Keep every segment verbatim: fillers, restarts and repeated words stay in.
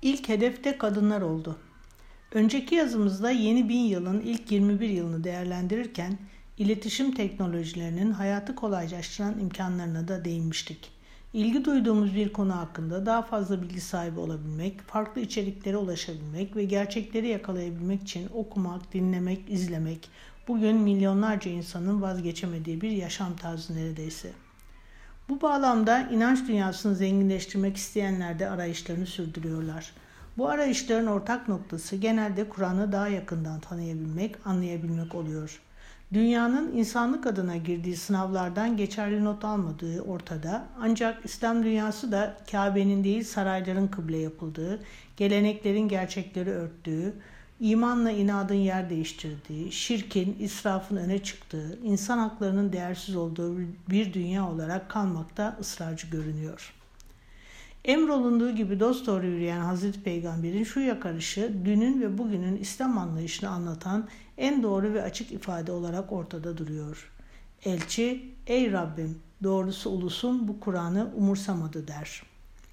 İlk hedefte kadınlar oldu. Önceki yazımızda yeni bin yılın ilk yirmi bir yılını değerlendirirken iletişim teknolojilerinin hayatı kolaylaştıran imkanlarına da değinmiştik. İlgi duyduğumuz bir konu hakkında daha fazla bilgi sahibi olabilmek, farklı içeriklere ulaşabilmek ve gerçekleri yakalayabilmek için okumak, dinlemek, izlemek bugün milyonlarca insanın vazgeçemediği bir yaşam tarzı neredeyse. Bu bağlamda inanç dünyasını zenginleştirmek isteyenler de arayışlarını sürdürüyorlar. Bu arayışların ortak noktası genelde Kur'an'ı daha yakından tanıyabilmek, anlayabilmek oluyor. Dünyanın insanlık adına girdiği sınavlardan geçerli not almadığı ortada, ancak İslam dünyası da Kabe'nin değil sarayların kıble yapıldığı, geleneklerin gerçekleri örttüğü, imanla inadın yer değiştirdiği, şirkin, israfın öne çıktığı, insan haklarının değersiz olduğu bir dünya olarak kalmakta ısrarcı görünüyor. Emrolunduğu gibi dosdoğru yürüyen Hazreti Peygamber'in şu yakarışı, dünün ve bugünün İslam anlayışını anlatan en doğru ve açık ifade olarak ortada duruyor. Elçi, ey Rabbim, doğrusu ulusun bu Kur'an'ı umursamadı der.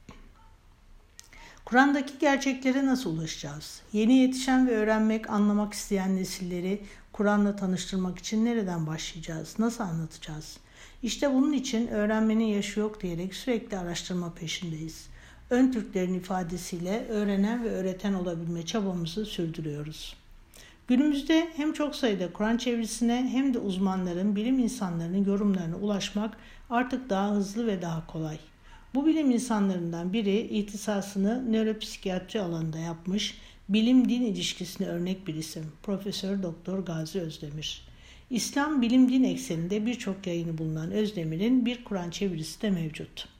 Kur'an'daki gerçeklere nasıl ulaşacağız? Yeni yetişen ve öğrenmek, anlamak isteyen nesilleri Kur'an'la tanıştırmak için nereden başlayacağız? Nasıl anlatacağız? İşte bunun için öğrenmenin yaşı yok diyerek sürekli araştırma peşindeyiz. Ön Türklerin ifadesiyle öğrenen ve öğreten olabilme çabamızı sürdürüyoruz. Günümüzde hem çok sayıda Kur'an çevirisine hem de uzmanların, bilim insanlarının yorumlarına ulaşmak artık daha hızlı ve daha kolay. Bu bilim insanlarından biri ihtisasını nöropsikiyatri alanında yapmış, bilim-din ilişkisine örnek bir isim, Profesör Doktor Gazi Özdemir. İslam bilim-din ekseninde birçok yayını bulunan Özdemir'in bir Kur'an çevirisi de mevcut.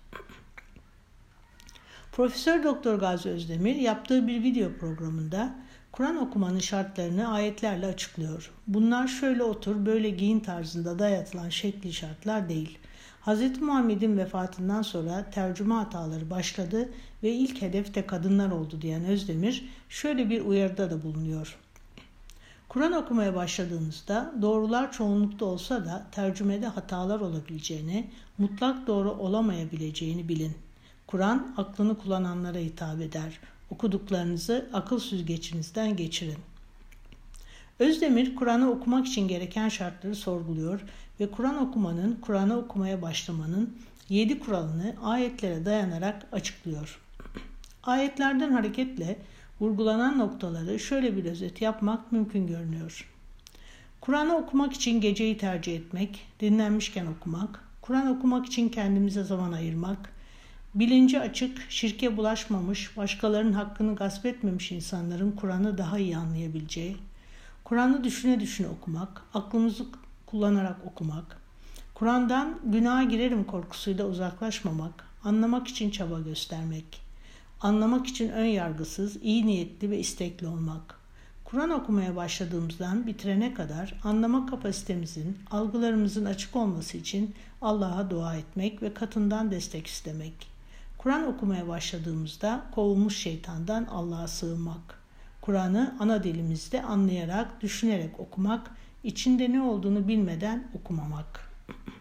Profesör Doktor Gazi Özdemir yaptığı bir video programında Kur'an okumanın şartlarını ayetlerle açıklıyor. Bunlar şöyle otur, böyle giyin tarzında dayatılan şekli şartlar değil. Hz. Muhammed'in vefatından sonra tercüme hataları başladı ve ilk hedef de kadınlar oldu diyen Özdemir şöyle bir uyarıda da bulunuyor. Kur'an okumaya başladığınızda doğrular çoğunlukta olsa da tercümede hatalar olabileceğini, mutlak doğru olamayabileceğini bilin. Kur'an aklını kullananlara hitap eder. Okuduklarınızı akıl süzgecinizden geçirin. Özdemir, Kur'an'ı okumak için gereken şartları sorguluyor ve Kur'an okumanın, Kur'an'ı okumaya başlamanın yedi kuralını ayetlere dayanarak açıklıyor. Ayetlerden hareketle vurgulanan noktaları şöyle bir özet yapmak mümkün görünüyor. Kur'an'ı okumak için geceyi tercih etmek, dinlenmişken okumak, Kur'an okumak için kendimize zaman ayırmak, bilinci açık, şirke bulaşmamış, başkalarının hakkını gasp etmemiş insanların Kur'an'ı daha iyi anlayabileceği, Kur'an'ı düşüne düşüne okumak, aklımızı kullanarak okumak, Kur'an'dan günaha girerim korkusuyla uzaklaşmamak, anlamak için çaba göstermek, anlamak için ön yargısız, iyi niyetli ve istekli olmak. Kur'an okumaya başladığımızdan bitirene kadar anlama kapasitemizin, algılarımızın açık olması için Allah'a dua etmek ve katından destek istemek. Kur'an okumaya başladığımızda kovulmuş şeytandan Allah'a sığınmak. Kur'an'ı ana dilimizde anlayarak, düşünerek okumak, içinde ne olduğunu bilmeden okumamak.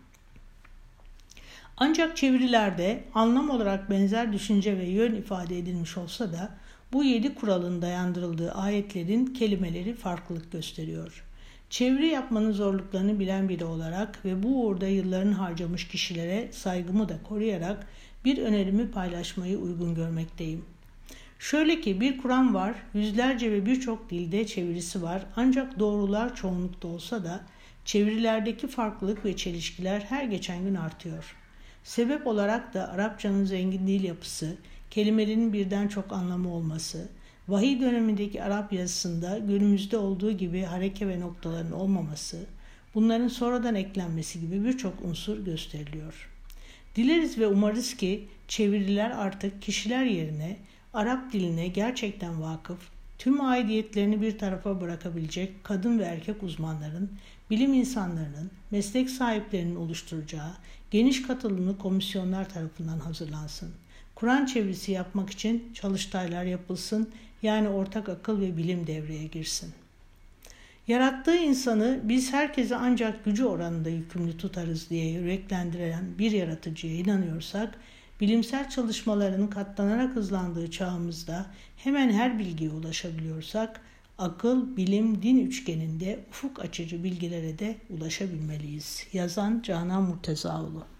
Ancak çevirilerde anlam olarak benzer düşünce ve yön ifade edilmiş olsa da bu yedi kuralın dayandırıldığı ayetlerin kelimeleri farklılık gösteriyor. Çeviri yapmanın zorluklarını bilen biri olarak ve bu uğurda yıllarını harcamış kişilere saygımı da koruyarak bir önerimi paylaşmayı uygun görmekteyim. Şöyle ki bir Kur'an var, yüzlerce ve birçok dilde çevirisi var ancak doğrular çoğunlukta olsa da çevirilerdeki farklılık ve çelişkiler her geçen gün artıyor. Sebep olarak da Arapçanın zengin dil yapısı, kelimelerin birden çok anlamı olması, vahiy dönemindeki Arap yazısında günümüzde olduğu gibi hareke ve noktaların olmaması, bunların sonradan eklenmesi gibi birçok unsur gösteriliyor. Dileriz ve umarız ki çeviriler artık kişiler yerine Arap diline gerçekten vakıf, tüm aidiyetlerini bir tarafa bırakabilecek kadın ve erkek uzmanların, bilim insanlarının, meslek sahiplerinin oluşturacağı geniş katılımlı komisyonlar tarafından hazırlansın. Kur'an çevirisi yapmak için çalıştaylar yapılsın, yani ortak akıl ve bilim devreye girsin. Yarattığı insanı biz herkese ancak gücü oranında yükümlü tutarız diye yüreklendiren bir yaratıcıya inanıyorsak, Bilimsel çalışmaların katlanarak hızlandığı çağımızda hemen her bilgiye ulaşabiliyorsak, akıl, bilim, din üçgeninde ufuk açıcı bilgilere de ulaşabilmeliyiz. Yazan Canan Murtezaoğlu.